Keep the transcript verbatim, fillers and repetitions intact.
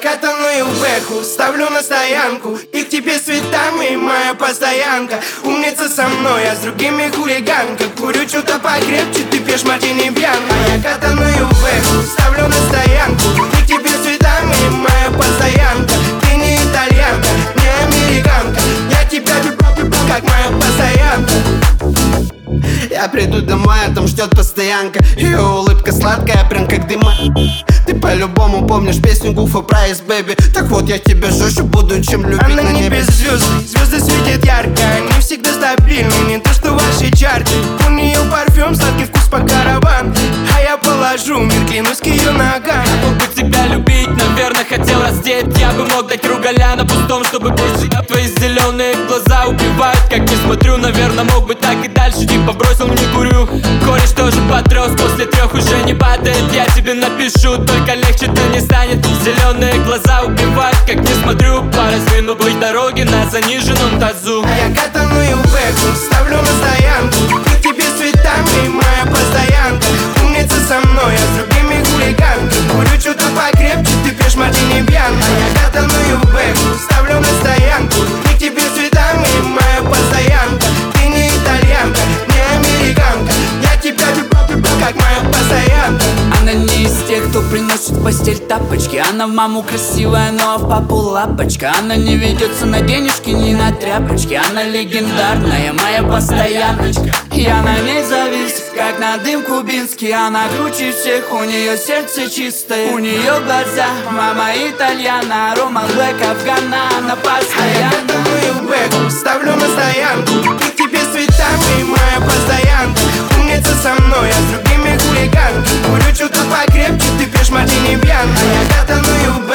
катаную бэху, ставлю на стоянку, и к тебе с цветами моя постоянка. Умница со мной, а с другими хулиганка. Курю что-то покрепче, ты пьешь мартини бьянко. А я катаную бэху, ставлю на стоянку, и к тебе с цветами моя постоянка. Ты не итальянка, не американка, я тебя люблю, как моя постоянка. Я приду домой, а там ждет постоянка. Ее улыбка сладкая, прям как дыма. Ты по-любому помнишь песню Гуфа Прайс, бэби. Так вот, я тебя жестче буду, чем любить Она на не небе. без звезды, звезды светят ярко, они всегда стабильны, не то что ваши чарты. У нее парфюм, сладкий вкус по караван, а я положу мир, клянусь, к ее ногам. Я мог бы тебя любить, наверное, хотел раздеть. Я бы мог дать ругаля на пустом, чтобы петь. Твои зеленые глаза убивают, как не смотрю. Наверное, мог бы так и дальше, типа бросил, не курю. Кореш тоже подрос, после трех уже не падает. Я тебе напишу, только легче-то не станет. Зеленые глаза убивают, как не смотрю. По разминутой дороге на заниженном тазу. А я катаную бэху, ставлю на стоянку, и к тебе с цветами моя постоянка. Умница со мной, а с другими хулиганка. Курю что-то покрепче, ты пьешь мартини бьянко. А я катаную бэху, ставлю на стоянку, и к тебе с цветами моя постоянка. Ты не итальянка, не американка, я тебя люблю, как моя постоянка. Она не из тех, кто приносит в постель тапочки. Она в маму красивая, но в папу лапочка. Она не ведется на денежки, ни на тряпочки. Она легендарная, моя постояночка. Я на ней завис, как на дым кубинский. Она круче всех, у нее сердце чистое. У нее глаза, мама итальяна. Рома Блэк, Афгана, она постоянно. А я катаную бэху, ставлю на стоянку, и к тебе с цветами моя постоянка. Умница со мной, а с другими хулиганка. Курю что-то покрепче, ты пьешь мартини бьянко. А я катаную бэху,